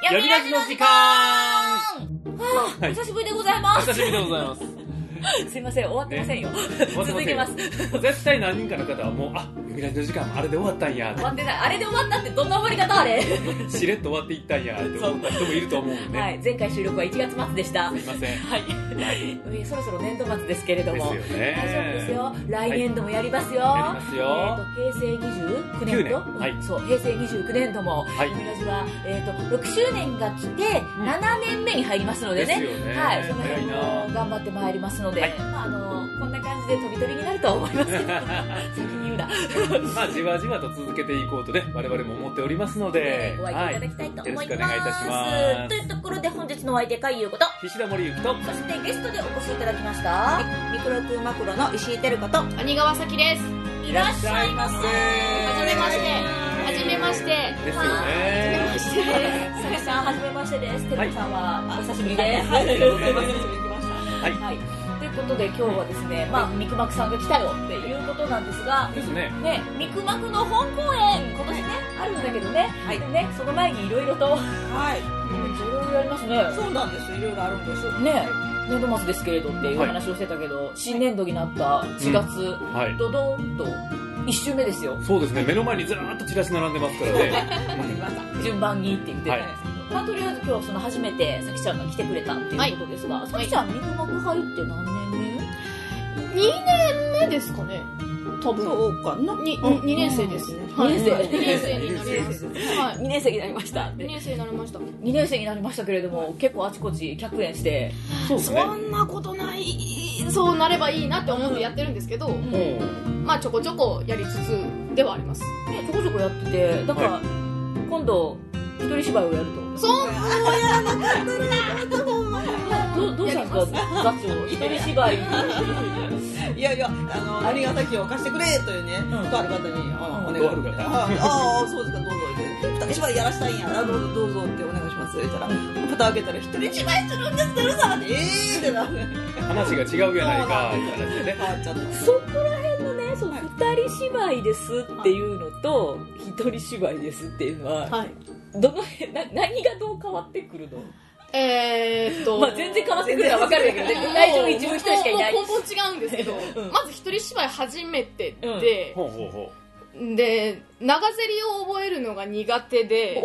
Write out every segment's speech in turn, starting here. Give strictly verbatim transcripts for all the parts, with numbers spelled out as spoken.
ヤギラジの時間。はぁ、はい、お久しぶりでございます。 お久しぶりでございます。 すいません、終わってませんよ。ね、続けます。 絶対何人かの方はもう、あ、ヤギラジの時間あれで終わったんや。 終わってない。あれで終わったってどんな終わり方あれしれっと終わっていったんやって思った人もいると思うんで。 はい、前回収録はいちがつ末でした。 すいません。はい。 はい、そろそろ年度末ですけれども。 ですよね。 大丈夫ですよ。来年度もやりますよ。 やりますよ。 えっと、平成にじゅうきゅうねん度、 はい、 そう、平成にじゅうきゅうねん度も、ヤギラジは、えっと、ろくしゅうねんが来て、ななねんめに入りますのでね。 ですよね。 はい、その辺も頑張ってまいりますので、まあ、あの、こんな感じで飛び飛びになると思いますけど、先に言うな。 まあ、じわじわと続けていこうとね、我々も思っておりますので、 ご愛顧いただきたいと思います。 よろしくお願いいたします。 というところで、本日のお相手、かいゆうこと、 菱田森ゆきと、 そしてゲストでお越しいただきました、 ミクロクマクロの石井てること、 兄川咲です。 いらっしゃいませ。はじめまして。はじめまして。 ですよね。 はじめましてです。 さきさん、はじめましてです。てるこさんは、お久しぶりです。 はい、ありがとうございます。久しぶりに来ました。 はい。 はい。ということで今日はですね、まあ、ミクマクさんが来たよっていうことなんですが、 ですね。 ね、ミクマクの本公演、今年ね、あるんだけどね、はい、でね、その前にいろいろと、はい、いろいろやりますね。 そうなんですよ、いろいろあるんです。 ね、年度末ですけれどっていう話をしてたけど、はい、新年度になったしがつ、うんはい、ドドーンといっ週目ですよ。 そうですね、目の前にずらーっとチラシ並んでますからね。 順番にって言ってたんですけど。はい、まあ、とりあえず今日その初めてさきちゃんが来てくれたっていうことですが、さきちゃんミクマク入って何年目？にねんめですかね。多分そうかな。 に、うん、にねん生です。 にねん生。 にねん生になります。 はい。にねん生になりました。 にねん生になりました。 にねん生になりましたけれども、結構あちこち客演して、 そうですね。そんなことない。そうなればいいなって思ってやってるんですけど、うん、まあちょこちょこやりつつではあります。 ね、ちょこちょこやってて、だから、はい、今度一人芝居をやると。 そう。やらなかったな。どどうしたんですか、ガチを一人芝居。 いやいや、あの、ありがたきを貸してくれというね、とある方にお願いして、ああ、そうですか、どうぞって、二人芝居やらしたいんやな、どうぞどうぞってお願いしますって言ったら、蓋開けたら、一人芝居するんですからさ、えーってなる。 話が違うやないか、って話でね。 変わっちゃった。 そこら辺のね、その二人芝居ですっていうのと、一人芝居ですっていうのは、はい、どの辺、な、何がどう変わってくるの？ えーっと、 まあ全然変わってくるのは分かるんだけどね、会場に自分一人しかいない。 もう根本違うんですけど、うん、まず一人芝居初めてで、 うん、ほうほうほうで、長ゼリを覚えるのが苦手で、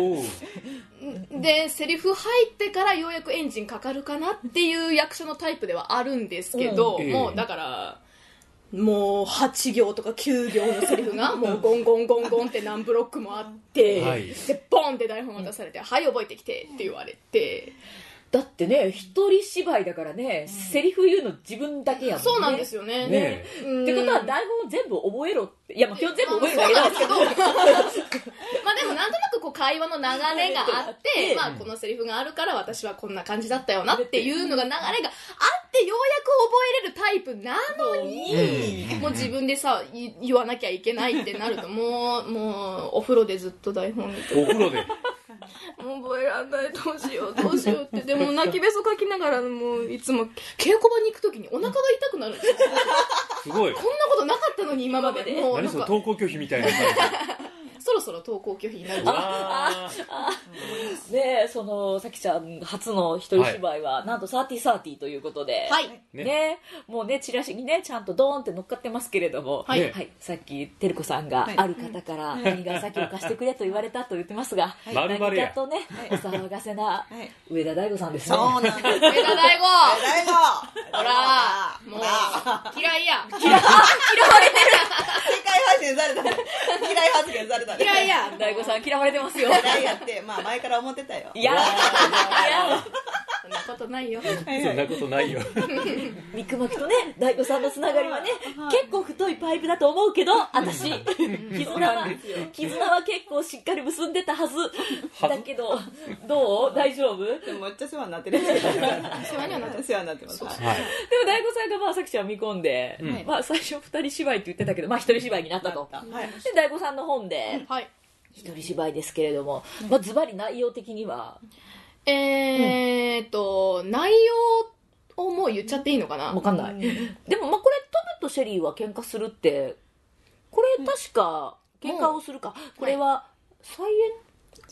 で、セリフ入ってからようやくエンジンかかるかなっていう役者のタイプではあるんですけど、うん、もうだから、もうはち行とかきゅう行のセリフがもうゴンゴンゴンゴンって何ブロックもあって、はい、でボンって台本渡されて、はい覚えてきてって言われて、 だってね、一人芝居だからね、うん、セリフ言うの自分だけやもんね。 そうなんですよね。 ねえ。ってことは台本全部覚えろって。いや、まあ今日全部覚えるんだけど。 そうなんですけど。まあでもなんとなくこう会話の流れがあって、まあこのセリフがあるから私はこんな感じだったよなっていうのが流れがあってようやく覚えれるタイプなのに、もう自分でさ、言わなきゃいけないってなると、もう、もうお風呂でずっと台本見て。 お風呂でもう覚えらんない、どうしようどうしようって。でも泣きべそかきながら、もういつも稽古場に行くときにお腹が痛くなるんですよ。 すごい。 こんなことなかったのに今まで。 もう何それ、登校拒否みたいな感じ。 そろそろ登校拒否になる。 ああねえ、そのさきちゃん初の一人芝居は、はい、なんとサーティーサーティーということで、 はいね、ねもうねチラシにねちゃんとドーンって乗っかってますけれども、はい、はい、さっきてるこさんがある方から何が先を貸してくれと言われたと言ってますが、はい、何かとね、はい、お騒がせな上田大吾さんですね。 そうなんです。上田大吾。 上田大吾。ほら、もう嫌いや。嫌われてる。 世界配信された。嫌い発言された。 嫌いや。 大悟さん嫌われてますよ。 嫌いやって、まあ前から思ってたよ。 いや、いや、 そんなことないよ。 そんなことないよ。 ミクマクとね、大悟さんのつながりはね、結構太いパイプだと思うけど、私、絆は、絆は結構しっかり結んでたはず。だけど、どう？大丈夫？ でもめっちゃ世話になってる。世話になって世話になってます。でも大悟さんがまあさきちゃん見込んで、まあ最初二人芝居って言ってたけど、まあ一人芝居になったと。で、大悟さんの本で、一人芝居ですけれども、まあズバリ内容的には、 えーっと、うん、内容をもう言っちゃっていいのかな？ わかんない。でも、まあ、これ、トムとシェリーは喧嘩するって、これ確か、喧嘩をするか。うん、これは、再演そう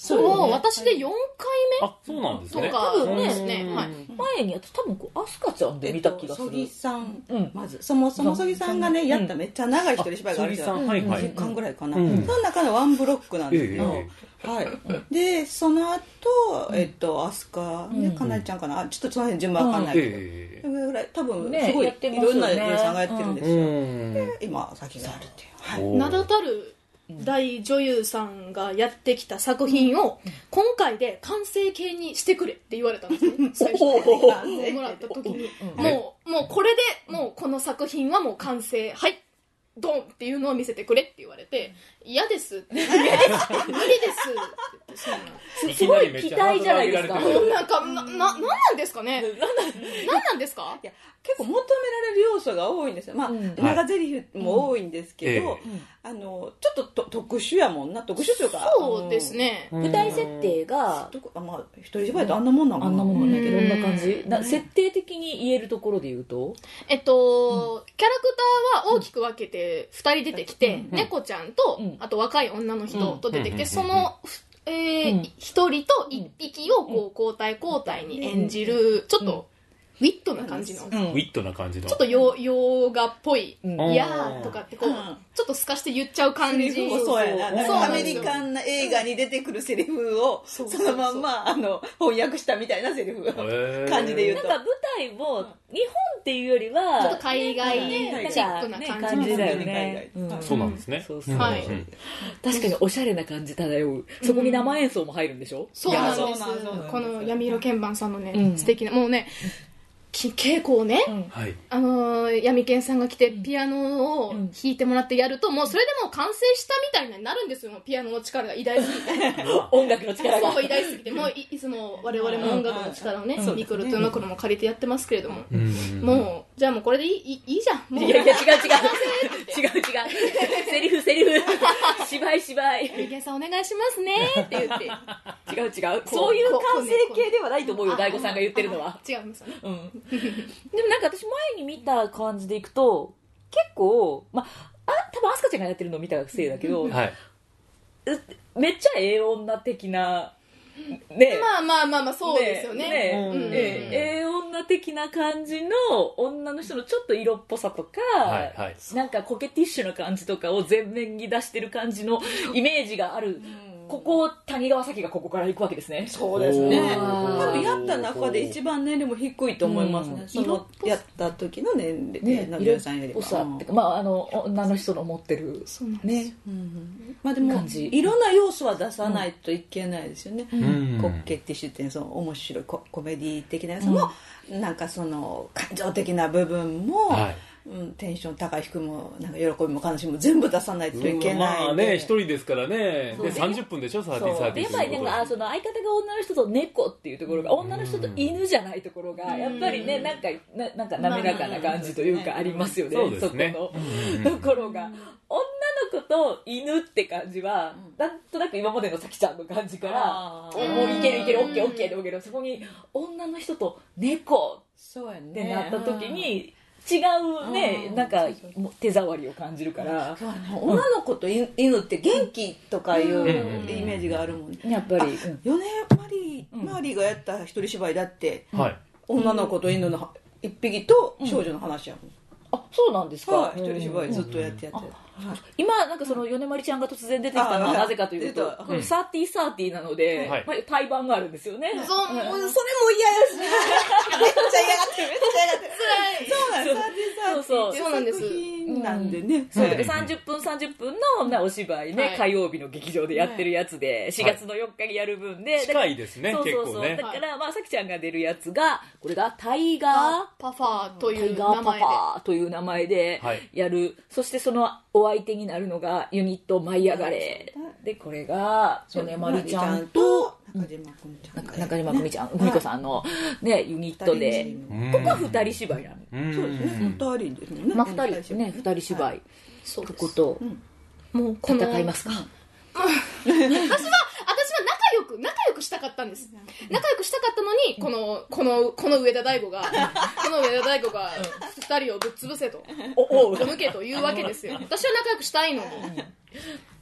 もう私でよんかいめあ、そうなんですね。 とかですね。 うんはい。 前に、多分こう、アスカちゃんで見た気がする。 そぎさん、 うんまず、そもそもそぎさんがね、やっためっちゃ長い一人芝居があるじゃん。 あそぎさんはいはいにじゅっかんぐらいかな。 うんその中のワンブロックなんですけど、 えはい。で、その後、えっと、アスカ、ね、かなりちゃんかな。あちょっとその辺順番わかんないけど。 えそれぐらい、多分、 ねすごい、 やってますよねいろんな女優さんがやってるんですえよ。 うんで、今、先があるっていう。はい。 おー名だたる大女優さんがやってきた作品を今回で完成形にしてくれって言われたんですね、最初にもらった時に、もうもうこれでもうこの作品はもう完成、はいドンっていうのを見せてくれって言われて、嫌ですって無理ですって言って、そうなんですすごい期待じゃないですか。 なんかな、な、なんなんですかね、なんなんですか。 いや結構求められる要素が多いんですよ。まあ、 うん長ゼリフも多いんですけど、 うんえあのちょっとと特殊やもんな。特殊というか、 そうですね、 舞台設定が、 どこあまあ一人芝居ってあんなもんなんかな。 あんなもんなんだけど、 うんどんな感じな設定的に言えるところで言うと、 えっと、キャラクターは大きく分けてふたり出てきて、 うん猫ちゃんと、 うんあと若い女の人と出てきて、 うんその、えーうんひとりといっぴきをこう交代交代に演じる、ちょっとウィットな感じの、 うんちウィットな感じの。 ょっと洋洋画っぽい、 うんいやーとかってこう、 うんちょっと透かして言っちゃう感じ。 セリフもそうやな。なんそうかアメなんですよリカンな映画に出てくるセリフをそそうそうそうのまんまあの翻訳したみたいなセリフへー感じで言うと。 なんか舞台も日本っていうよりは、 ちょっと海外ねチックな感じなんかね感じだよね。 うんうんそうなんですね。 そうそうはいうん確かにおしゃれな感じ漂う。そこに生演奏も入るんでしょ。 そうなんですいやそうなんそうなんこの闇色鍵盤さんのね、 うん素敵なもうねき稽古をね、 うんはい。 あのー、闇健さんが来てピアノを弾いてもらってやると、もうそれでもう完成したみたいになるんですよ。もうピアノの力が偉大すぎて音楽の力が。 そう偉大すぎて、もう い, いつも我々も音楽の力をね、 うんミクロとノクロも借りてやってますけれども、 うんもうじゃあもうこれでいい、いいいじゃんもういやいや違う違う違う違うセリフセリフ芝居芝居闇健さんお願いしますねって言って違う違うこうそういうこう完成形ではないと思うよあ大悟さんが言ってるのはあ違うんですよね。 うんでもなんか私前に見た感じでいくと結構まあ多分アスカちゃんがやってるのを見たせいだけど、 はい。 うめっちゃええ女的なねまあまあまあまあそうですよね。 ねうんうんええええ女的な感じの女の人のちょっと色っぽさとか、 はいはいなんかコケティッシュな感じとかを前面に出してる感じのイメージがある、ここ谷川咲がここから行くわけですね。 そうですね。 おー多分やった中で一番年齢も低いと思いますね。 うんそのやった時の年齢ね、 の色っ女優さんよりぽはさっていうか、まああの女の人の持ってるそうなんですね、 うんまあでも感じいろんな要素は出さないといけないですよね。 うんコッケティッシュっていうその面白いココメディ的なやつも、なんかその感情的な部分も、 はい。 うん、テンション高い低いもなんか喜びも悲しみも全部出さないといけないんで、 まあね、一人ですからね。で、 そうねさんじゅっぷんでしょ、サーティーサーティーそうでやっぱりなんかあその相方が女の人と猫っていうところが、女の人と犬じゃないところがやっぱりねなんかななんか滑らかな感じというかありますよね、 そうですねそこのところが、女の子と犬って感じはなんとなく今までのさきちゃんの感じからあーもういけるいけるオッケーオッケーでもけど、そこに女の人と猫そうやねってなった時に違うね、 うんなんかもう手触りを感じるから、 そうやね女の子と犬って元気とかいううんイメージがあるもんね。 やっぱり、うん米マリー、マリーがやった一人芝居だって、 はい。 女の子と犬の一匹と少女の話やもん。 あそうなんですか、 はい、一人芝居ずっとやってやって、はい今なんかその米まりちゃんが突然出てきたのはあなぜかというと出たこのサーティーサーティーなので、 はいまあ、対バンがあるんですよね、 そう、もうそれも嫌やしめっちゃ嫌がってるめっちゃ嫌がってるそうなんですそうそうそうなんです作品なんでね、 そううんでさんじゅっぷんさんじゅっぷんのなお芝居ね、 はい火曜日の劇場でやってるやつで、しがつのよっかにやる分で、 近いですね、 そうそうそう、 結構ねだ。から、まあ、さきちゃんが出るやつがこれがタイガーパファーとタいうイガーパ名前で。 パーという名前ではいやる、そしてそのお相手になるのがユニット舞い上がれで、これが米まりちゃんと中島久美ちゃんが中島久美ちゃん、久美子さんのねユニットで、 うんここは二人芝居なの、 うんそうですね二人ですもんねまあ二人ですね、二人芝居、 そうですここともうこの戦いますか、 私は、私は仲良く、仲良くしたかったんです。仲良くしたかったのに、この、この、この上田大吾が、この上田大吾が、二人をぶっ潰せと、 おおう抜けというわけですよ。私は仲良くしたいのに。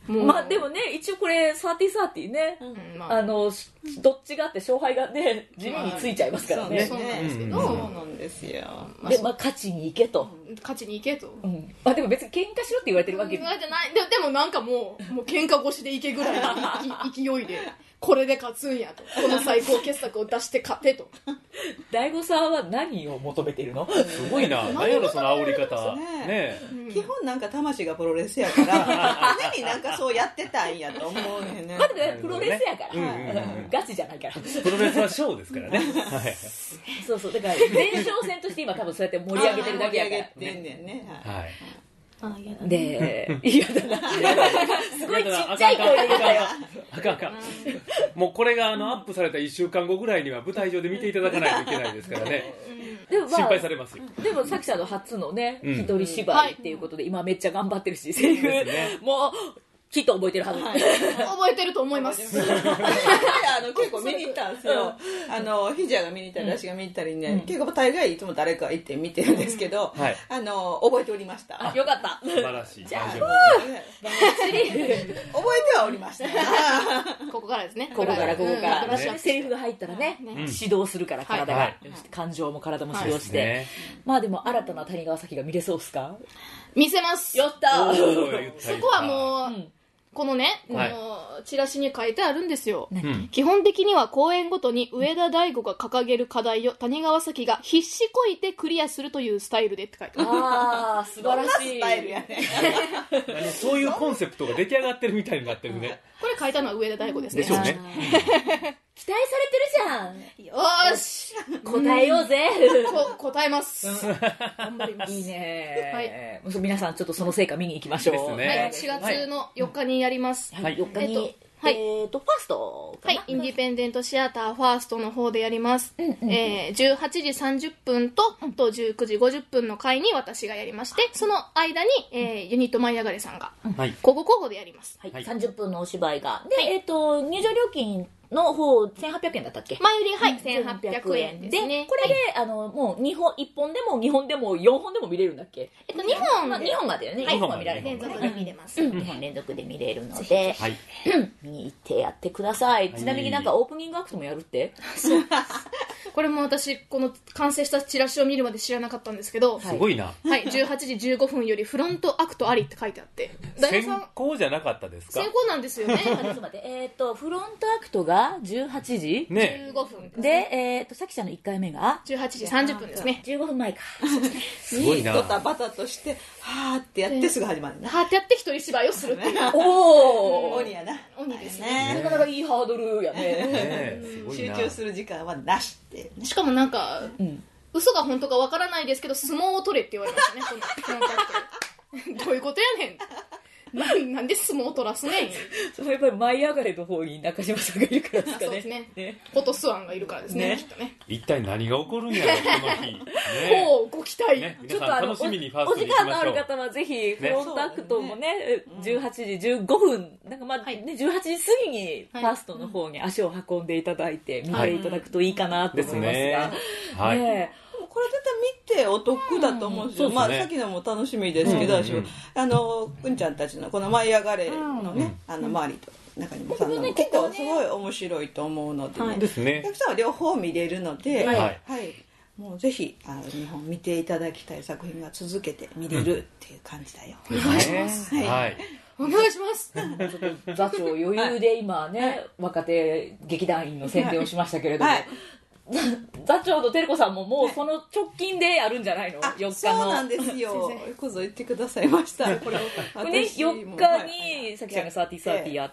まあでもね一応これサーティーサーティーね、うんまあ、あのどっちがあって勝敗がね地味についちゃいますからね、 そうなんですけど、そうなんですよ。 でまあ勝ちに行けと、 勝ちに行けと、 うん、まあでも別に喧嘩しろって言われてるわけじゃない。 で, でもなんかもうもう喧嘩越しで行けぐらいの勢いでこれで勝つんやと、この最高傑作を出して勝てと。 大悟さんは何を求めているの？ すごいな。何やろその煽り方。 ねね、 うん、基本なんか魂がプロレスやから常になんかそうやってたんやと思うねんね。 まだねプロレスやから、ねうんうんうん、ガチじゃないから。 プロレスはショーですからね。はい、 そうそうだから前哨戦として今多分そうやって盛り上げてるだけやから。 盛り上げてんねんね。はい。はいあ嫌だね、で嫌だなすごいちっちゃい声で言ったよ。 あかんあかん。もうこれがあのアップされたいっしゅうかんごぐらいには舞台上で見ていただかないといけないですからね。でもまあ、心配されますよ。 でもさきさんの初のね、うん、一人芝居っていうことで今めっちゃ頑張ってるし、セリフ、ね、もうきっと覚えてるはず、はい、 覚えてると思います。 あの結構見に行ったんですよ。うん、あのひじやが見に行ったり、私が見に行ったりね、うん、結構大概いつも誰か行って見てるんですけど、うんはい、あの覚えておりました。 あよかった。 素晴らしい。 じゃあ、 覚えてはおりました。 ここからですね。 ここからここから。私はセリフが入ったらね、ね指導するから体が、はい、感情も体も指導して、はいね、まあでも新たな谷川咲が見れそうですか？ 見せます。 やった。 そこはもう。うんこのね、はい、このチラシに書いてあるんですよ、うん、基本的には公演ごとに上田大吾が掲げる課題を谷川咲が必死こいてクリアするというスタイルでって書いてある。 ああ素晴らしいスタイルやね。 あのそういうコンセプトが出来上がってるみたいになってるね。 これ書いたのは上田大吾ですね。 でしょうね。 期待されてるじゃん。 よーし答えようぜ。 こ答えます。頑張ります。 いいね、はい、皆さんちょっとその成果見に行きましょう。 ですね、 はい、しがつのよっかにやります、 はい、よっかに、えっとはい、えーとファーストかな、 はい、インディペンデントシアターファーストの方でやります、うんうんうんえー、じゅうはちじさんじゅっぷんと、うん、とじゅうくじごじゅっぷんの回に私がやりまして、その間に、えー、ユニット舞いあがれさんが交互交互でやります、 はいはい、さんじゅっぷんのお芝居がで、はいえー、と入場料金の方せんはっぴゃくえんだったっけ？ 前売りはい、うん、せんはっぴゃくえんですね。 でこれで、はい、あのもうにほんいっぽんでもにほんでもよんほんでも見れるんだっけ？ えっとにほん、 まあ、にほんまでよね。はい、にほんは見られる、 連続で見れます、 うん、にほん連続で見れるので、はい、見に行ってやってください。ちなみになんかオープニングアクトもやるって？ そうこれも私この完成したチラシを見るまで知らなかったんですけど、 すごいな。 はい、じゅうはちじじゅうごふんよりフロントアクトありって書いてあって、 先行じゃなかったですか？ 先行なんですよね。 ちょっと待って、えっとフロントアクトがじゅうはちじね、 じゅうごふんで、えっとさきちゃんのいっかいめがじゅうはちじさんじゅっぷんですね。 じゅうごふんまえか。 すごいな。 ドタバタとしてはーってやってすぐ始まるね。 はーってやって一人芝居をするっていう。 おお鬼やな。 鬼ですね。 なかなかいいハードルやね。 集中する時間はなしって。 しかもなんかうん、嘘が本当かわからないですけど相撲を取れって言われましたね。このこのどういうことやねん。な, なんで相撲を取らすねん。 それやっぱり舞い上がれの方に中島さんがいるからですかね。 そうですね。ねフォトスワンがいるからですね。ねきっとね。 一体何が起こるんやろこの日。ね、 こうご期待。 ね、皆さん楽しみにファーストに行きましょう。お時間のある方はぜひフロントアクトもね、ねじゅうはちじじゅうごふんなんかまあ、はいね、じゅうはちじ過ぎにファーストの方に足を運んでいただいて見ていただくといいかなと思いますが。ですね。はい。ねこれ絶対見てお得だと思うんですよ、うん、まあ、ね、さっきのも楽しみですけど、うんうんうん、あのくんちゃんたちのこの舞い上がれのね、うん、あの周りと中にもさんの結構すごい面白いと思うのでね、はい、 ですね、 お客さんは両方見れるので、 はいはい、もうぜひあの日本見ていただきたい作品が続けて見れるっていう感じだよ、 うん、お願いします、はいはい、お願いしますちょっと座長余裕で今ね、はい、若手劇団員の宣伝をしましたけれども、はい座長と照子さんももうその直近でやるんじゃないの？よっかの。 そうなんですよ。よくぞ言ってくださいました。これね、よっかにさきちゃんがサーティーサーティーやって、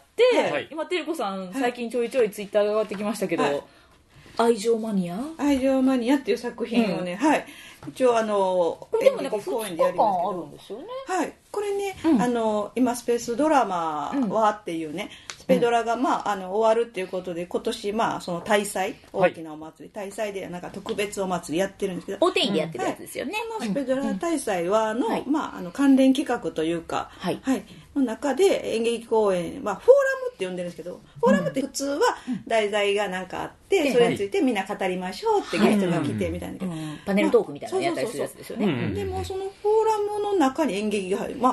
はい、今照子さん最近ちょいちょいツイッターが上がってきましたけど、はい、愛情マニア愛情マニアっていう作品をね、うん、はい一応あのでもなんかふつかかんあるんですよね。 はいこれね、うん、あの今スペースドラマはっていうね、うん、スペドラが、まあ、あの終わるっていうことで今年、まあ、その大祭大きなお祭り、はい、大祭でなんか特別お祭りやってるんですけどお天気でやってるやつですよね、 うんはい、スペドラ大祭はの、うんまあ、あの関連企画というか、はいはい、の中で演劇公演、まあ、フォーラムって呼んでるんですけどフォーラムって普通は題材がなんかあって、うん、それについてみんな語りましょうってゲストが来てみたいな、はいうん、パネルトークみたいなのやったりするやつですよね。 でもそのフォーラムの中に演劇が入る、まあ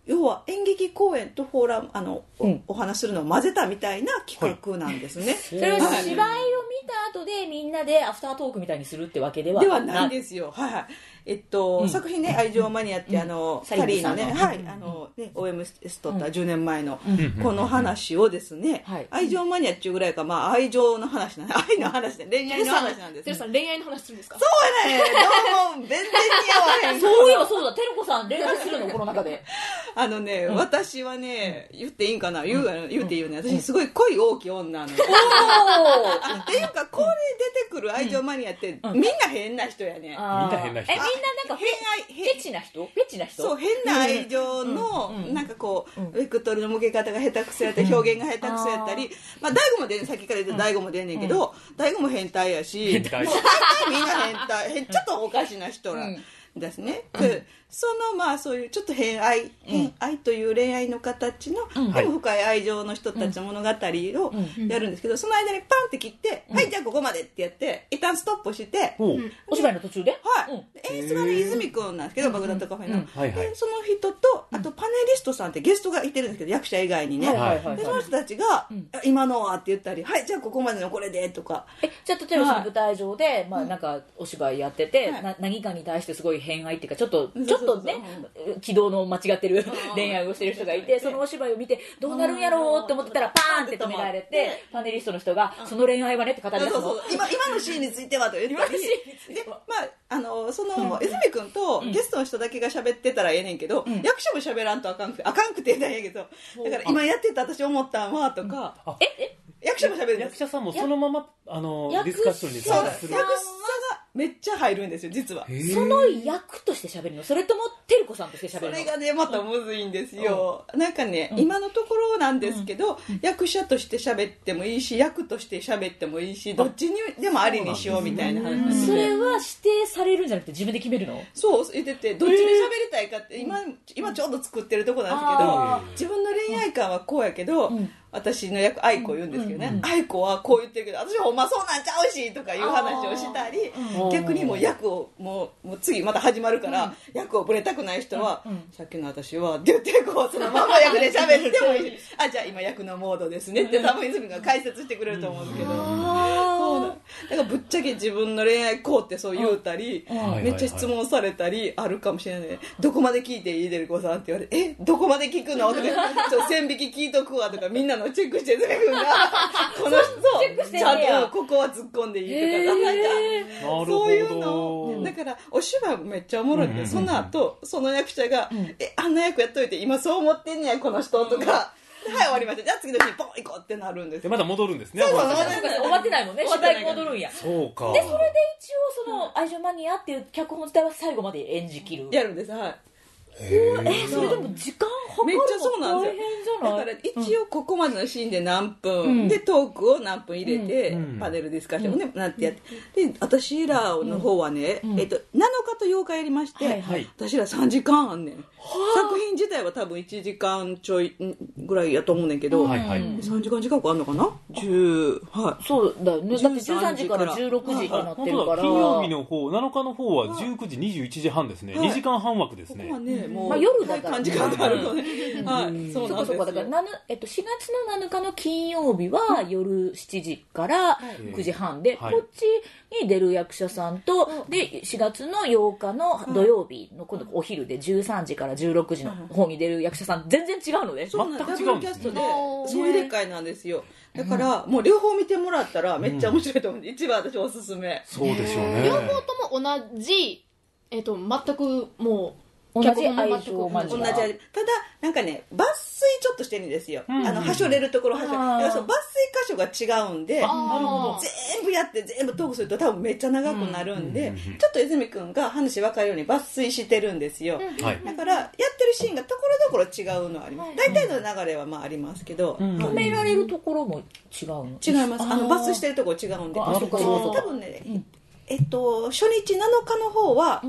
要は演劇公演とフォーラムあの、うん、お, お話するのを混ぜたみたいな企画なんですね、はい、 それは芝居を見た後でみんなでアフタートークみたいにするってわけではではないんですよ。はいはい。えっと、うん、作品ね、愛情マニアって、うん、あの、サリーのね、はい、あの、ね、オーエムエス 撮ったじゅうねんまえの、うん、この話をですね、うん、愛情マニアっていうぐらいか、まあ、愛情の話なんで、愛の話で、恋愛の話なんです、 ね。テルさん、恋愛の話するんですか？ そうやね、どうも、全然似合わへん。 そういえばそうだ、テルコさん恋愛するの、この中で。 あのね、うん、私はね、言っていいんかな、言う、うん、言うていいよね。私、すごい恋大きい女なの。おーっていうか、これ出てくる愛情マニアって、みんな変な人やね。みんな変な人。 え、みんななんか変愛、フェチな人？フェチな人？ そう、変な愛情の、うん、なんかこう、うん、ベクトルの向け方が下手くそやったり、表現が下手くそやったり、まあ、大悟も出んねん、さっきから言って大悟も出んねんけど、大悟も変態やし、 変態。 みんな変態、ちょっとおかしな人ら。ですね、うん、そのまあそういうちょっと偏愛、偏愛という恋愛の形の、うん、でも深い愛情の人たちの物語をやるんですけど、その間にパンって切って、うん、はいじゃあここまでってやって一旦ストップして、 うん、お芝居の途中で、 はい、うん、演出がね泉くんなんですけど、バグダッドカフェの、うんはいはい、でその人とあとパネリストさんってゲストがいてるんですけど、役者以外にね、はいはい、でその人たちが、うん、今のはって言ったり、はいじゃあここまでのこれでとか、 えじゃあ例えばその舞台上で、はい、まあなんかお芝居やってて、はい、な何かに対してすごい偏愛っていうかちょっとちょっとね軌道の間違ってる恋愛をしてる人がいて、そのお芝居を見てどうなるんやろうって思ってたらパーンって止められて、パネリストの人がその恋愛はねって語り出すの。そうそうそう、 今今のシーンについてはと言ったりで、まああのその泉君とゲストの人だけが喋ってたらええねんけど、うん、役者も喋らんとあかんくてあかんくてなんやけど、だから今やってた私思ったんはとか、ええ役者も喋るんです。 役者さんもそのままあのディスカッションに参加する。 役者がめっちゃ入るんですよ実は。 その役として喋るの？それともテルコさんとして喋るの？ それがねまたむずいんですよ、うん、なんかね、うん、今のところなんですけど、うん、役者として喋ってもいいし役として喋ってもいいしどっちにでもありにしようみたいな話なんで、 それは指定されるんじゃなくて自分で決めるの？ そう言っててどっちで喋りたいかって今、今ちょうど作ってるとこなんですけど、自分の恋愛観はこうやけど、うん、私の役愛子言うんですけどね、愛子はこう言ってるけど私ほんまそうなんちゃうしとかいう話をしたり、逆にもう役をもう、もう次また始まるから、うん、役をぶれたくない人は、うん、さっきの私はって言ってこうそのまま役で喋ってもいいしあじゃあ今役のモードですねって多分泉が解説してくれると思うんですけど、うん、そうだだからぶっちゃけ自分の恋愛こうってそう言うたり、うん、めっちゃ質問されたりあるかもしれない、どこまで聞いていいデルコさんって言われてえどこまで聞くのとかちょっと線引き聞いとくわとかみんなのチェックして泉君がこの人ちゃんとここは突っ込んでいいとか、えー、なんかそういうのだからお芝居もめっちゃおもろいけど、その後その役者が、うん、えあんな役やっといて今そう思ってんねやこの人とか、うん、はい終わりましたじゃあ次の日ポン行こうってなるんです。 でまた戻るんですね。 そうそう終わってないもんね。芝居に戻るんや。 そうか。 でそれで一応その愛情マニアっていう脚本自体は最後まで演じきる。 やるんです。はい。 えー、それでも時間計るの大変じゃない？ だから一応ここまでのシーンで何分、うん、でトークを何分入れて、うん、パネルディスカッションをね、うん、なんてやってで私らの方はね、うん、えっと、なのかとようかやりまして、はいはい、私らさんじかんあんねん、はあ、作品自体は多分いちじかんちょいぐらいやと思うねんけど、はいはい、さんじかん近くあんのかなじゅう、はい、 そうだよね。だってじゅうさんじからじゅうろくじになってるから、 金曜日の方なのかの方はじゅうくじにじゅういちじはんですね、はい、にじかんはん枠ですね。 ここはねもう、 まあ、夜だから短時間があるのね、はい、そうなんですよ。そこそこだから、えっと、しがつのなのかの金曜日は夜しちじからくじはんで、はい、こっちに出る役者さんと、はい、でしがつのようかの土曜日の今度お昼でじゅうさんじからじゅうろくじの方に出る役者さん全然違うのね。 そうなんです。ダブルキャストでそう入れ替えなんですよ。だからもう両方見てもらったらめっちゃ面白いと思うんで、うん、一番私おすすめ。 そうでしょうね。 両方とも同じ、えー、と全くもう同じ愛情マニア。 同じただなんかね抜粋ちょっとしてるんですよ、うん、あのはしょれるところはしょれる、その抜粋箇所が違うんで全部やって全部トークすると多分めっちゃ長くなるんで、うん、ちょっと泉くんが話分かるように抜粋してるんですよ、うん、だからやってるシーンがところどころ違うのはあります、うん、大体の流れはまあありますけど、 うん、止められるところも違うの？ 違います。あの抜粋してるところ違うんで、多分ね、うんえっと、初日なのかの方は、はい、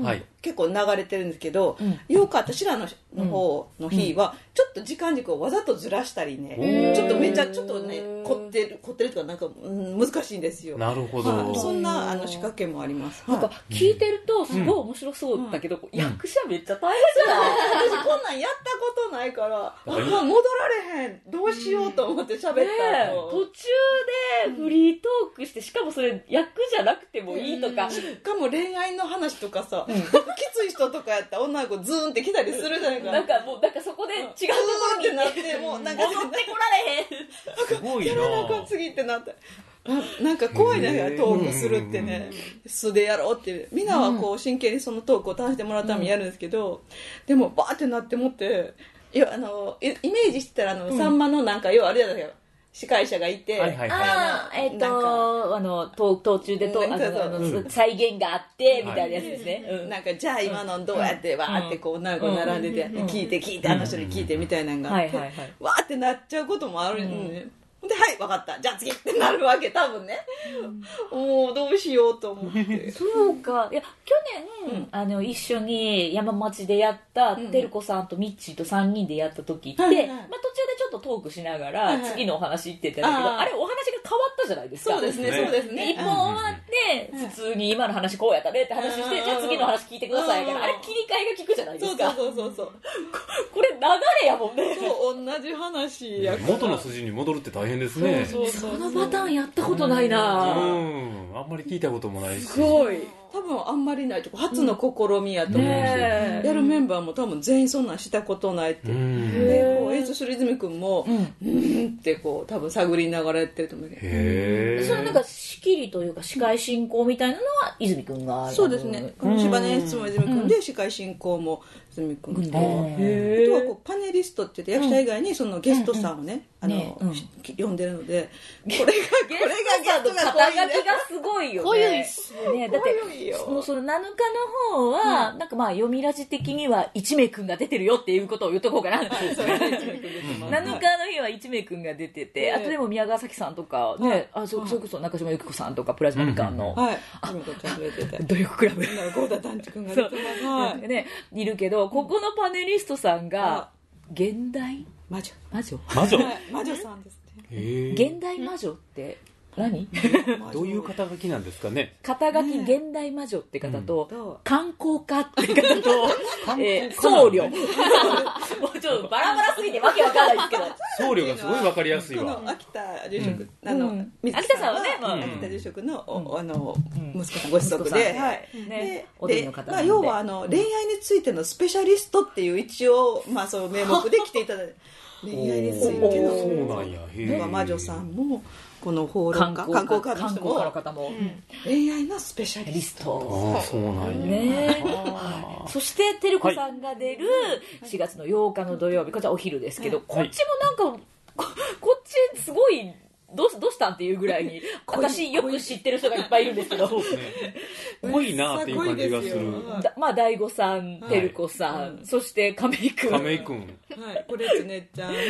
結構流れてるんですけど、 うん、 よく私らのの方の日はちょっと時間軸をわざとずらしたりね、ちょっとめちゃちょっとね凝ってる凝ってるとかなんか、うん、難しいんですよ。 なるほど、 はい、そんなあの仕掛けもあります。 なんか聞いてるとすごい面白そうだけど、うん、役者めっちゃ大変じゃない、 うん、私こんなんやったことないからもう戻られへんどうしようと思って喋った後、ね、 途中でフリートークしてしかもそれ役じゃなくてもいいとか、 しかも恋愛の話とかさ、うん、きつい人とかやったら女の子ズーンって来たりするじゃないかな。 なんかもうなんかそこで違うところにってなってもうなんか戻ってこられへんすごいなやらなか次ってなってな, なんか怖いなトークするってね、素でやろうってみんなはこう真剣にそのトークを楽しんでもらうためにやるんですけど、うん、でもバーってなってもっていやあのイメージしてたらあの、うん、さんまのなんか要はあれだよ司会者がいて、 はいはいはい、あえっ、ー、とあの途中でとあのあの、うん、再現があってみたいなやつですね、はい、うん、 なんかじゃあ今のどうやってわーってこう女の子並んでて、うん、聞いて聞いてあの人に聞いてみたいなのがあって、はいはいはい、わーってなっちゃうこともあるんで、うんではい分かったじゃあ次ってなるわけ多分ね、うん、もうどうしようと思ってそうかいや去年、うん、あの一緒に山町でやったてるこさんとミッチーとさんにんでやった時って、はいはい、まあ、途中でちょっとトークしながら、はいはい、次のお話言ってたんだけど あ, あれお話が変わったじゃないですか。 そうですねそうですね一本終わって普通に今の話こうやったねって話して、じゃあ次の話聞いてくださいから、あれ切り替えが効くじゃないですか。 そうそうそうそうこれ流れやもんね。 そう同じ話やから元の筋に戻るって大変ですね。 そうそうそうそのパターンやったことないな。 うん、あんまり聞いたこともないし。 すごい。 多分あんまりないとこ初の試みやと思うし、うんね、やるメンバーも多分全員そんなんしたことないって、うん、でこう演出する泉君もうん、うんってこう多分探りながらやってると思うけど、 へそれなんか仕切りというか司会進行みたいなのは泉君がそうですね。この芝根演出も泉君で、うん、司会進行も泉君で、あとはこうパネリストって言って役者以外にそのゲストさんをね、うん、あの、ね、うん、呼んでるのでこれがこれがゲストさんの肩書きがすごいよね。 濃ゆいっすね。だってもうそのなのかの方は、うん、なんかまあ読みラジ的には一名くんが出てるよっていうことを言っとこうかな。なのかの日は一名くんが出てて、あとでも宮川咲さんとかね、はい、あ そ, それこそ中島由紀子さんとかプラズマみかんの、 はい、 ああ努力クラブ郷田団地くんが出てます、 はい、ね、いるけどここのパネリストさんが現代魔女魔女魔女、 はい、魔女さんですね。現代魔女って何どういう肩書きなんですかね。 肩書き現代魔女って方と、うん、観光家って方と、えー、僧侶もうちょっとバラバラすぎてわけわかんないですけど僧侶がすごいわかりやすいわ。 この秋田住職、うん、あの、うん、 秋田さんはね、 まあ、秋田住職の、うん、あの息子さんご子息で、はい、 ね、おでの方なんで、 まあ、要はあの恋愛についてのスペシャリストっていう一応、まあ、その名目で来ていただいて恋愛についてのそうなんや。へ魔女さんもこの放浪家観光家の人も恋愛のスペシャリスト。 ああそうなんやね。そしててるこさんが出るしがつのようかの土曜日、こちらお昼ですけど、こっちもなんか こ, こっちすごいどう, どうしたんっていうぐらいに私よく知ってる人がいっぱいいるんですけどそうですね、濃いなっていう感じがする。 まあ大悟さん、てるこさん、はい、そして亀井くん亀井くん、 はい、これつねちゃん、はい、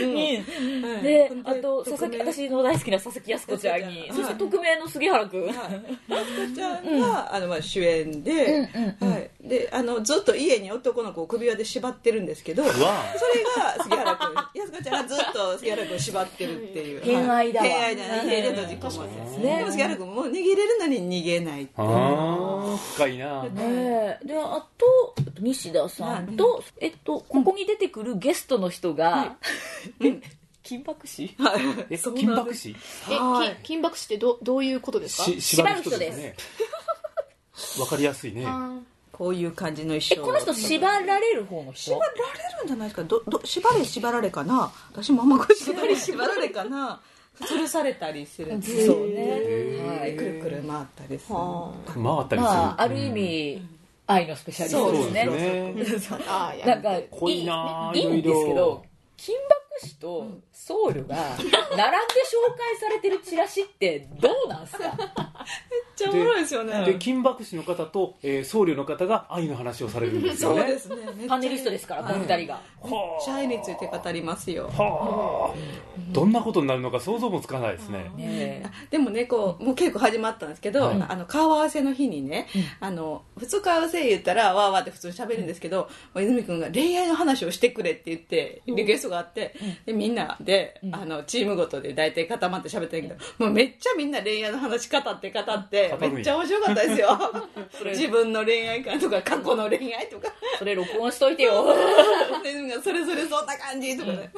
であと佐々木、私の大好きな佐々木靖子ちゃんに、そして匿名の杉原くん、はい、 靖子ちゃんが、うん、あのまあ主演で、うんうんうん、はい、であのずっと家に男の子を首輪で縛ってるんですけど、それが杉原くん靖子ちゃんがずっと杉原くんを縛ってるっていう偏愛だわ、 はい、逃げれるの自己満ですね。でも杉原君も逃げれるのに逃げないっていう。 ああ深いな。 ね、であと西田さんと、えっとここに出てくるゲストの人が、はい、金箔師？ え金箔師？ え金箔師ってどどういうことですか？ し縛る人です。 わかりやすいね。 こういう感じの衣装。 えこの人縛られる方の人？ 縛られるんじゃないですか。どど縛れ縛られかな。私もあんまご縛れ縛られかな。吊るされたりするんですそうね、 はい、くるくる回ったりする、 回ったりする、 まあ、ある意味、うん、愛のスペシャリストですね。そうですね。なんか濃いな、 いいんですけど、金箔師と僧侶が並んで紹介されてるチラシってどうなんすか？めっちゃちゃおもろいですよね。 で金箔師の方と、えー、僧侶の方が愛の話をされるんですよね。 そうですね。 パネリストですから、この二人が。 めっちゃ愛について語りますよ。 はあ、どんなことになるのか想像もつかないですね。 ねでもね、こうもう稽古始まったんですけど、 はい、 あの顔合わせの日にね、うん、あの普通顔合わせ言ったらわーわーって普通に喋るんですけど、うん、泉君が恋愛の話をしてくれって言ってリクエストがあって、うん、でみんなで、うん、あのチームごとで大体固まって喋ってるけど、もうめっちゃみんな恋愛の話語って語ってめっちゃ面白かったですよ。自分の恋愛観とか過去の恋愛とかそれ録音しといてよ。 泉がそれぞれそんな感じとかね、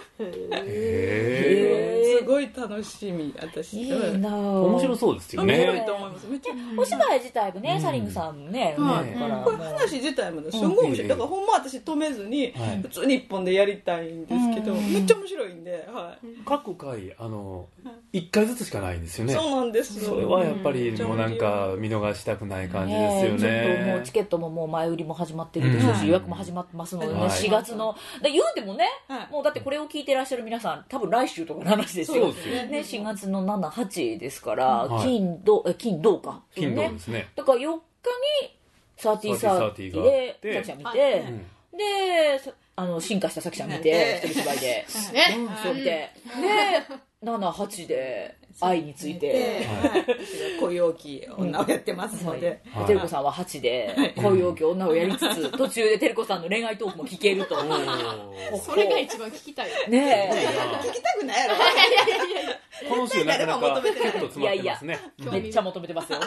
へーすごい楽しみ。私いいな面白そうですよね。 面白いと思います。めっちゃお芝居自体もね、うん、サリングさんもね、うんはい、 だからこれ話自体もすごい面白い、だからほんま私止めずに普通に一本でやりたいんですけど、はい、めっちゃ面白いんで、はい、 各回あのいっかいずつしかないんですよね。 そうなんですよ。 それはやっぱりもうなんか見逃したくない感じですよね。 ねちょっともうチケットももう前売りも始まってるでしょうし、うん、予約も始まってますのでね、はい、しがつので言うてもね、はい、もうだってこれを聞いてらっしゃる皆さん多分来週とかの話ですよ。 そうですよね、しがつのなな、はちですから、 はい、 金土え金土か金土ですね。 だからよっかにサーティーサーティーでさきちゃん見て、はい、うん、であの進化したさきちゃん見て、一人芝居で、 ね、 うん、そう見て、でなな、はちで愛について、 恋多き女をやってますので、 はい、てるこさんははちで恋多き女をやりつつ、途中でてるこさんの恋愛トークも聞けると。 それが一番聞きたいね。 聞きたくないやろ。 この週なかなかちょっと詰まってますね。いやいやめっちゃ求めてますよ。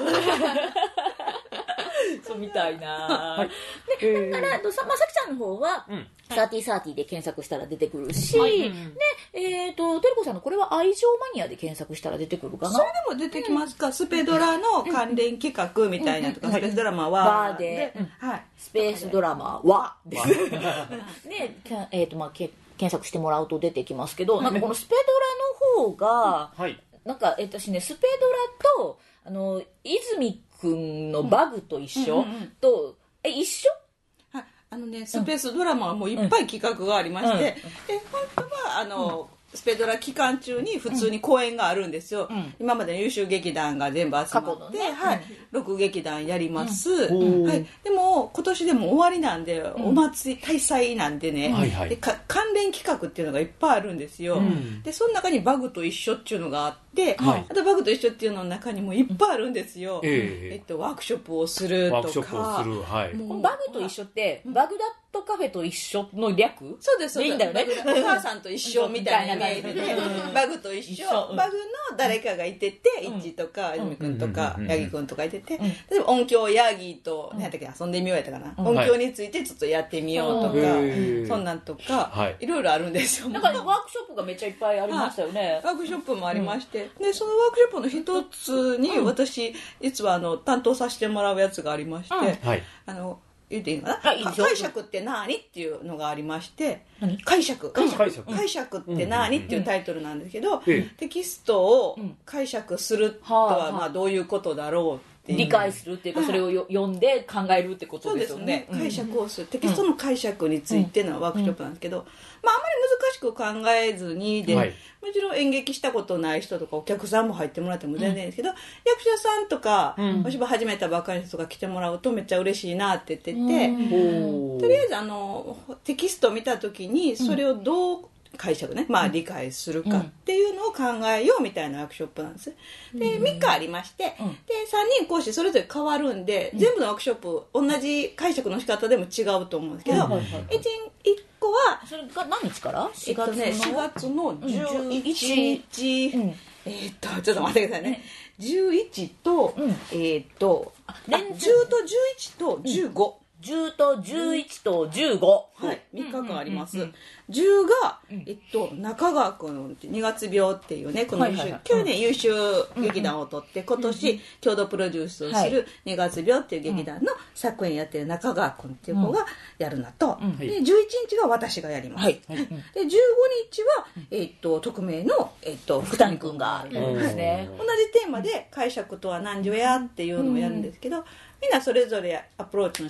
そうみたいな、はい、でだから、まあ、さきちゃんの方は、うん、サーティーサーティーで検索したら出てくるし、はい、で、えーと、てるこさんのこれは愛情マニアで検索したら出てくるかな。 それでも出てきますか、うん、スペドラの関連企画みたいなとか、うんうん、スペースドラマはバーで、うん、はい、スペースドラマはですで、えーとまあ、け検索してもらうと出てきますけど、なんかこのスペドラの方が、はい、なんか私ねスペドラとあの泉君のバグと一緒、うんうんうん、とえ一緒、 はい、あのねスペースドラマはもういっぱい企画がありまして、うんうん、で本当はあの、うんスペドラ期間中に普通に公演があるんですよ、うん、今までの優秀劇団が全部集まって、ね、はい、ろく劇団やります、うんはい、でも今年でも終わりなんで、うん、お祭り大祭なんでね、はいはい、でか関連企画っていうのがいっぱいあるんですよ、うん、でその中にバグと一緒っていうのがあって、はい、あとバグと一緒っていうのの中にもいっぱいあるんですよ、うんえっと、ワークショップをするとかワークショップをする、はい、 バグと一緒ってバグダットカフェと一緒の略そうですそうですいいんだよねお母さんと一緒みたいなイメージでバグと一緒、うん、バグの誰かがいてて、うん、イッチとか泉君とか、うん、ヤギ君とかいてて、うん、例えば音響ヤギと、うん、何やったっけな遊んでみようやったかな、うん、音響についてちょっとやってみようとか、はい、そんなんとか、はい、いろいろあるんですよ。 なんかワークショップがめっちゃいっぱいありましたよね、 ワークショップもありまして、うん、でそのワークショップの一つに私実はあの担当させてもらうやつがありまして、うんはい、あの言っていいのかな、はい、解釈って何っていうのがありまして解釈解釈、うん、解釈って何、うん、っていうタイトルなんですけど、うん、テキストを解釈するとはまあどういうことだろうっていう理解するっていうか、はい、それをよ読んで考えるってことですよね。 そうですね、解釈をする、うん、テキストの解釈についてのワークショップなんですけど、うん、まああまり難しく考えずにで、はい、もちろん演劇したことない人とかお客さんも入ってもらっても全然いいんですけど、うん、役者さんとか、うん、お芝居始めたばかりの人が来てもらうとめっちゃ嬉しいなって言ってて、うん、とりあえずあのテキストを見た時にそれをどう解釈ね、まあ理解するかっていうのを考えようみたいなワークショップなんです。でみっかありまして、うん、でさんにん講師それぞれ変わるんで、うん、全部のワークショップ同じ解釈の仕方でも違うと思うんですけど、うん、いっこはそれが何日からしがつの、えっとね、しがつのじゅういちにち、うん、えー、っとちょっと待ってくださいね、じゅういちと、うん、えー、っとじゅうとじゅういちとじゅうご、うんじゅうとじゅういちとじゅうご、 はい、みっかかんあります、うんうんうん、じゅうが、えっと、中川君にがつ病っていうねこの、はいはいはい、去年優秀劇団を取って、うん、今年共同プロデュースをするにがつ病っていう劇団の作演やってる中川君っていう子がやるのと、うん、でじゅういちにちが私がやります、はいはい、でじゅうごにちは、えっと、匿名の、えっと、福谷君がやるんですね、同じテーマで解釈とは何ぞやっていうのをやるんですけど、みんなそれぞれアプローチの仕方が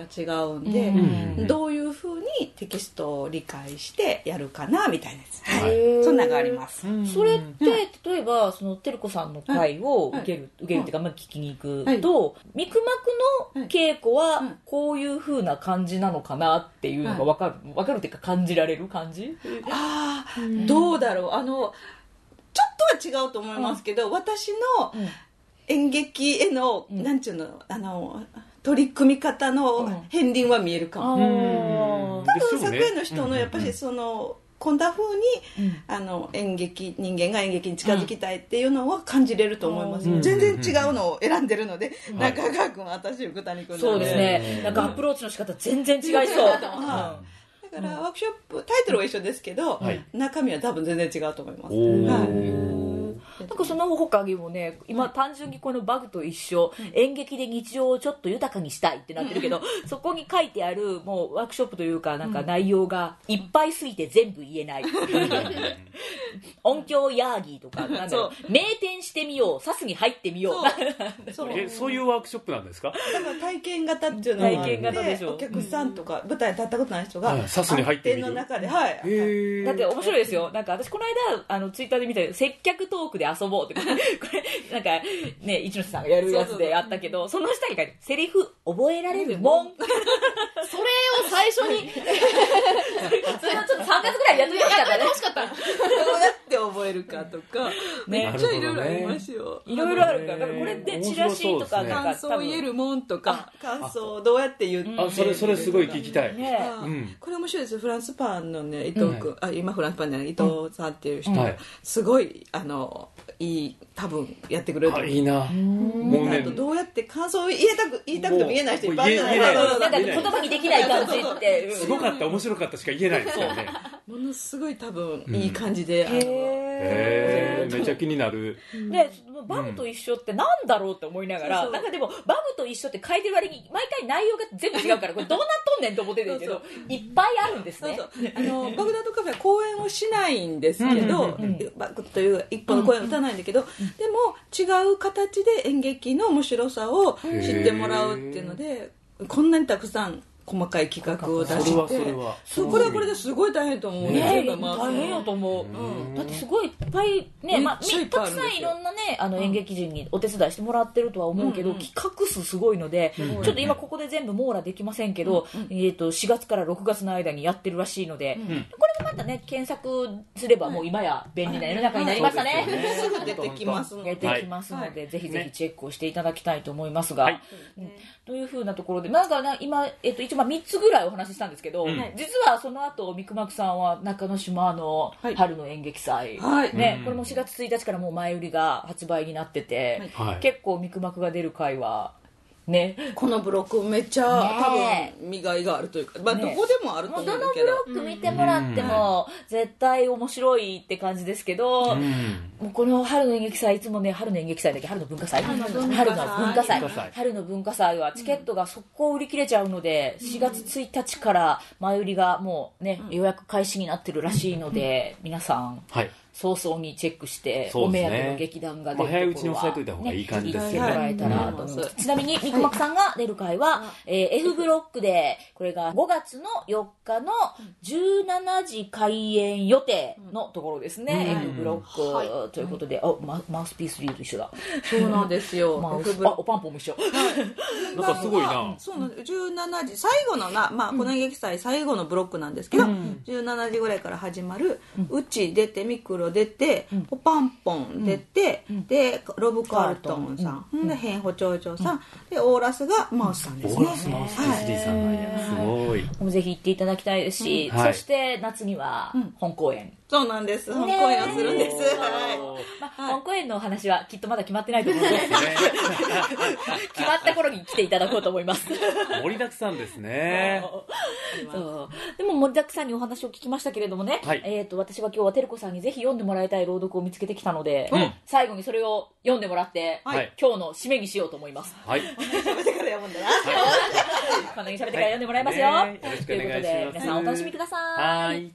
違うんで、うん、どういうふうにテキストを理解してやるかなみたいなやつ、はい、そんなのがあります。 それって例えばその照子さんの会を受ける、はい、受けるっていうか、まあ、聞きに行くと、はい、ミクマクの稽古はこういうふうな感じなのかなっていうのが分かる、分かるっていうか感じられる感じ？ ああ、どうだろう、あのちょっとは違うと思いますけど、うん、私の演劇への、うん、なんちゅうの、あの取り組み方の片鱗は見えるかも、うん、多分作演の人のやっぱりそのこんな風に、うん、あの演劇人間が演劇に近づきたいっていうのは感じれると思います、うん、全然違うのを選んでるので、うん、中川君私福谷君そうですね、なんかアプローチの仕方全然違いそう、うんだからワークショップタイトルは一緒ですけど、はい、中身は多分全然違うと思います、はい、 なんかその他にもね今単純にこのバグと一緒、うん、演劇で日常をちょっと豊かにしたいってなってるけど、うん、そこに書いてあるもうワークショップというかなんか内容がいっぱいすぎて全部言えない、うん、音響ヤーギーとかなんだろう名店してみようサスに入ってみようそうえそういうワークショップなんですか？ だから体験型っていうのがあってお客さんとか、うん、舞台に立ったことない人が、はいサスに入ってみるの中で、はい、 だって面白いですよ。なんか私この間あのツイッターで見た接客トークで遊ぼうってこれなんかね一ノ瀬さんがやるやつであったけど、その下に書いてセリフ覚えられるもんそれを最初にそれをちょっとさんかげつぐらいやってほしかったね。 欲しかったどうやって覚えるかとかめっちゃいろいろありますよ。 いろいろあるからだからこれってチラシとかなんか感想を言えるもんとか感想をどうやって言ってあそれそれすごい聞きたい、ねうん、これ面白いです。フランスパンのね伊藤君、うん、あ今フランスパンじゃない伊藤さんっていう人、うん、すごいあのいい多分やってくれると思う。 いいなもうねどうやって感想を言えたく言いたくても言えない人いっぱいいるじゃないですか。言葉にできない感じってすごかった面白かったしか言えないですよねものすごい多分いい感じで、うん、 へーめっちゃ気になるでバムと一緒ってなんだろうって思いながら、うん、なんかでもバムと一緒って書いてる割に毎回内容が全部違うからこれどうなっとんねんと思ってるけどいっぱいあるんですね。 そうそうあのバグダッドカフェは公演をしないんですけど、うんうんうん、バグという一本の公演を打たないんだけど、うんうん、でも違う形で演劇の面白さを知ってもらうっていうのでこんなにたくさん細かい企画を出してそれはそれはそうこれはこれですごい大変と思うね。 ね大変よと思う、うん、だってすごいいっぱいね、まあ、たくさんいろんなねあの演劇人にお手伝いしてもらってるとは思うけど、うんうん、企画数すごいので、うん、ちょっと今ここで全部網羅できませんけど、うんうんえー、としがつからろくがつの間にやってるらしいので、うん、これもまたね検索すればもう今や便利な世の中になりましたね、 はいはい、すぐ出てきますので出てきますので、はい、ぜひぜひチェックをしていただきたいと思いますが、はいうん、というふうなところでなんかな今、えー、と一応みっつぐらいお話ししたんですけど、うん、実はその後ミクマクさんは中之島の春の演劇祭、はいねうん、これもしがつついたちからもう前売りが発売になってて、はい、結構ミクマクが出る回はね、 このブロックめっちゃ、ね、多分見がいがあるというか、まあ、どこでもあると思うんだけど、 ね、どのブロック見てもらっても絶対面白いって感じですけど、うん、もうこの春の演劇祭いつもね春の演劇祭だっけ春の文化祭春の文化祭春の文化祭はチケットが速攻売り切れちゃうので、うん、しがつついたちから前売りがもうね、うん、予約開始になってるらしいので、うん、皆さん、はい早々にチェックして、ね、お目当ての劇団が出るところは、ね、 早いうちに押さえといた方がいい感じですね。 聞いてもらえたらと思います。ちなみにミクマクさんが出る回は、えー、F ブロックでこれがごがつのよっかのじゅうしちじ開演予定のところですね、うん、F ブロック、はい、ということで、あマ, マウスピースリーと一緒だ。 そうなんですよ。 マウスあおパンポンも一緒。 なんかすごいな。 そうなんじゅうしちじ最後のな、まあ、この演劇祭最後のブロックなんですけど、うん、じゅうしちじぐらいから始まる、うん、うち出てミクロ出て、うんポパンポン出て、うん、でロブ・カールトンさん、うん、で変歩長々さん、うん、でオーラスがマウスさんですね。 オーラスマウス エスディー さんなんや、すごい。 もうぜひ行っていただきたいですし、うんはい、そして夏には本公演、うん、 そうなんです本公演をするんです、はいまあはい、本公演のお話はきっとまだ決まってないと思うので決まった頃に来ていただこうと思います盛りだくさんですねそうでも盛りだくさんにお話を聞きましたけれどもね、はいえー、と私は今日は照子さんにぜひ読んでもらいたい朗読を見つけてきたので、うん、最後にそれを読んでもらって、はい、今日の締めにしようと思います。 はい。 喋ってから読むんだな。 こんなに喋ってから読んでもらいますよ。はいね、よろしくお願いします。ということで皆さんお楽しみください。はい。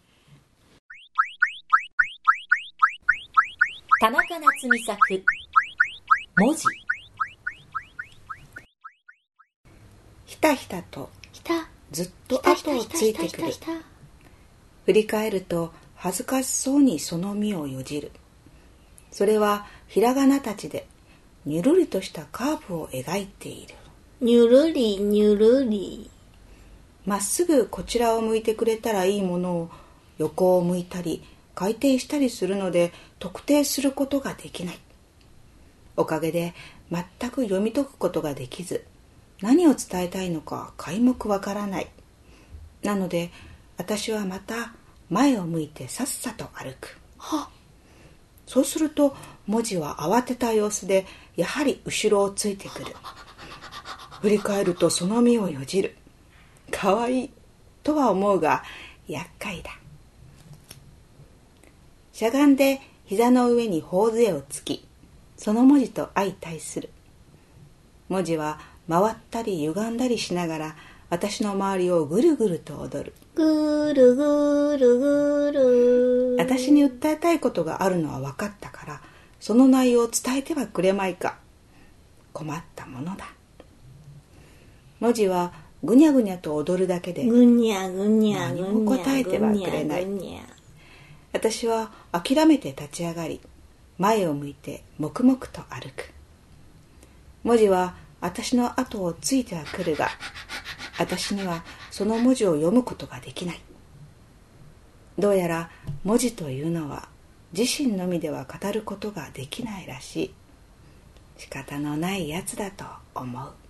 田中夏美作文字。 ひたひたとひずっと後をついてくる。振り返ると恥ずかしそうにその身をよじる。それはひらがなたちでにゅるりとしたカーブを描いている。 にゅるりにゅるり。 まっすぐこちらを向いてくれたらいいものを横を向いたり回転したりするので特定することができない。おかげで全く読み解くことができず、何を伝えたいのか皆目わからない。なので私はまた前を向いてさっさと歩く。はそうすると文字は慌てた様子でやはり後ろをついてくる。振り返るとその身をよじる。かわいいとは思うが厄介だ。しゃがんで膝の上に頬杖をつき、その文字と相対する。文字は回ったり歪んだりしながら私の周りをぐるぐると踊る。 ぐるぐるぐる。 私に訴えたいことがあるのは分かったから、その内容を伝えてはくれまいか。困ったものだ。文字はぐにゃぐにゃと踊るだけでぐにゃぐにゃ何も答えてはくれない。私は諦めて立ち上がり、前を向いて黙々と歩く。文字は私の後をついてはくるが、私にはその文字を読むことができない。どうやら文字というのは自身のみでは語ることができないらしい。仕方のないやつだと思う。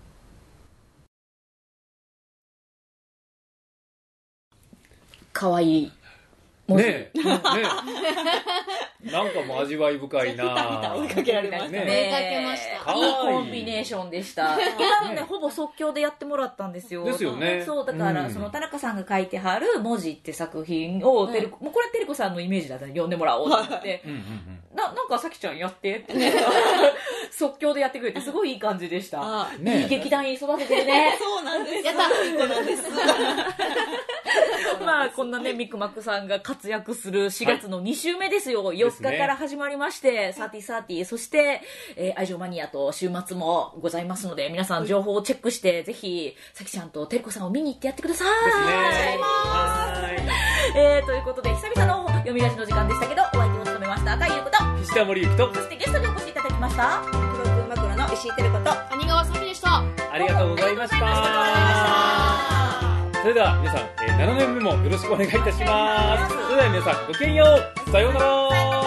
かわいいねえ、ねえ、なんかもう味わい深いな。 追いかけられましたね。 追いかけました。 いいコンビネーションでした。今のね、ほぼ即興でやってもらったんですよ。 ですよね。 そう、だから、うん、その田中さんが書いてはる文字って作品を、うん、てるもうこれてるこさんのイメージだったら読んでもらおうと思って、うんうんうん、な, なんかさきちゃんやってって即興でやってくれてすごいいい感じでした。ね、いい劇団員育ててるね。 そうなんです。 やった。いい子なんです。 まあこんなねミクマクさんが活躍するしがつのに週目ですよ、はい、よっかから始まりまして、サーティーサーティー、そして、えー、愛情マニアと週末もございますので、皆さん情報をチェックしてぜひさきちゃんとてるこさんを見に行ってやってください。えー、ということで久々の読み出しの時間でしたけど、お相手を務めました赤井優子と岸田森ゆきと、 そしてゲストにお越しいただきました黒くまくらの石井てること谷川さきでした。 ありがとうございました。それでは皆さん、えー、ななねんめもよろしくお願いいたします。それでは皆さんごきげんよう。さようなら。